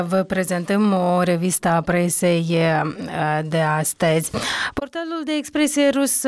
Vă prezentăm o revistă a presei de astăzi. Portalul de expresie rus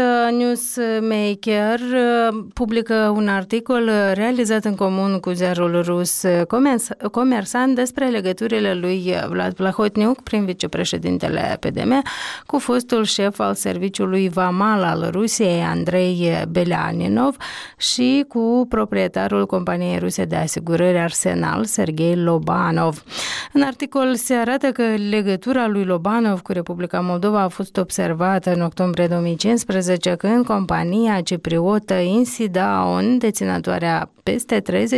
Newsmaker publică un articol realizat în comun cu ziarul rus Comersant despre legăturile lui Vlad Plahotniuc, prin vicepreședintele PDM, cu fostul șef al serviciului vamal al Rusiei, Andrei Belianinov, și cu proprietarul companiei ruse de asigurări Arsenal, Sergei Lobanov. În articol se arată că legătura lui Lobanov cu Republica Moldova a fost observată în octombrie 2015, când compania cipriotă Insidaon, deținătoarea peste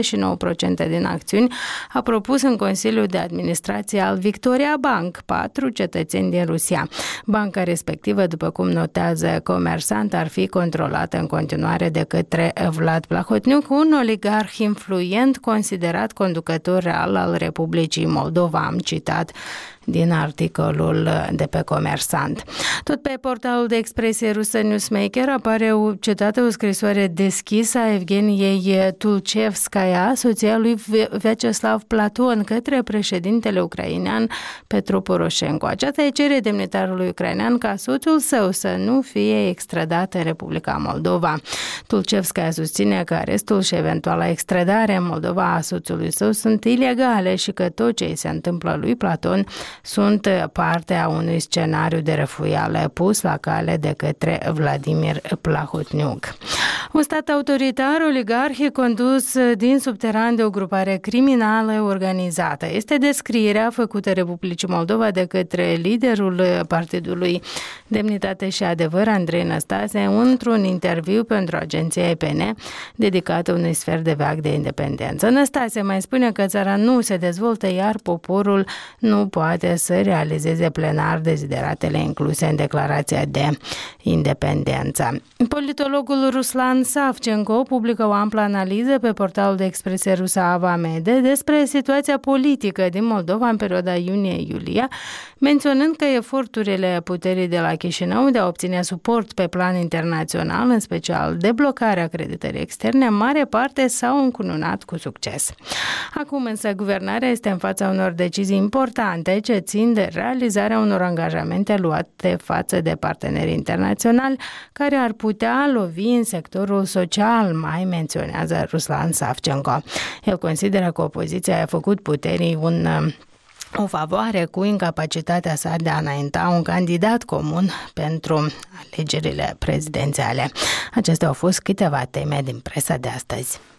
39% din acțiuni, a propus în Consiliul de Administrație al Victoria Bank 4 cetățeni din Rusia. Banca respectivă, după cum notează Comersant, ar fi controlată în continuare de către Vlad Plahotniuc, un oligarh influent considerat conducător real al Republicii Moldova. Am citat din articolul de pe Comersant. Tot pe portalul de expresie rusă Newsmaker apare citată o scrisoare deschisă a Evgeniei Tulcevskaya, soția lui Vyacheslav Platon, către președintele ucrainean Petro Poroșenko. Aceasta îi cere demnitarului ucrainean ca soțul său să nu fie extradat în Republica Moldova. Tulcevskaya susține că arestul și eventuala extradare în Moldova a soțului său sunt ilegale și că tot ce îi se întâmplă lui Platon sunt parte a unui scenariu de răfuială pus la cale de către Vladimir Plahotniuc. Un stat autoritar, oligarhic, condus din subteran de o grupare criminală organizată. Este descrierea făcută Republicii Moldova de către liderul partidului Demnitate și Adevăr, Andrei Năstase, într-un interviu pentru agenția EPN dedicată unui sfert de veac de independență. Năstase mai spune că țara nu se dezvoltă, iar poporul nu poate să realizeze plenar dezideratele incluse în declarația de independență. Politologul Ruslan Savchenko publică o amplă analiză pe portalul de expresie rusă Avamede despre situația politică din Moldova în perioada iunie-iulie, menționând că eforturile puterii de la Chișinău de a obține suport pe plan internațional, în special deblocarea creditării externe, în mare parte s-au încununat cu succes. Acum însă guvernarea este în fața unor decizii importante ce țin de realizarea unor angajamente luate față de parteneri internaționali care ar putea lovi în sectorul social, mai menționează Ruslan Savchenko. El consideră că opoziția a făcut puterii o favoare cu incapacitatea sa de a înainta un candidat comun pentru alegerile prezidențiale. Acestea au fost câteva teme din presa de astăzi.